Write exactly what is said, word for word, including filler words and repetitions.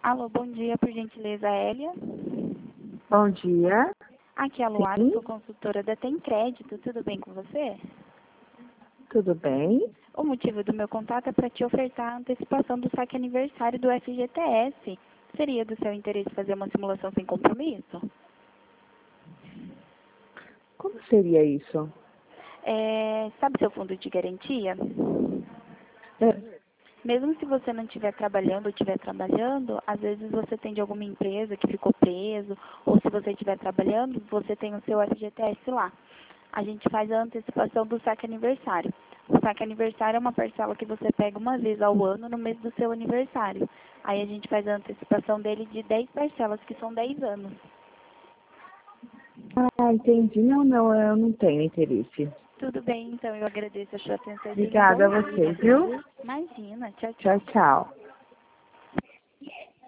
Alô, bom dia, por gentileza, Hélia. Bom dia. Aqui é a Luara, Sim. sou consultora da Tem Crédito, tudo bem com você? Tudo bem? O motivo do meu contato é para te ofertar a antecipação do saque aniversário do F G T S. Seria do seu interesse fazer uma simulação sem compromisso? Como seria isso? É, sabe seu fundo de garantia? É. Mesmo se você não estiver trabalhando ou estiver trabalhando, às vezes você tem de alguma empresa que ficou preso, ou se você estiver trabalhando, você tem o seu F G T S lá. A gente faz a antecipação do saque aniversário. O saque aniversário é uma parcela que você pega uma vez ao ano no mês do seu aniversário. Aí a gente faz a antecipação dele de dez parcelas, que são dez anos. Ah, entendi. Não, não, eu não tenho interesse. Tudo bem, então eu agradeço a sua atenção. Obrigada a Tenha um bom você, dia. viu? Imagina, tchau, tchau. Tchau, tchau.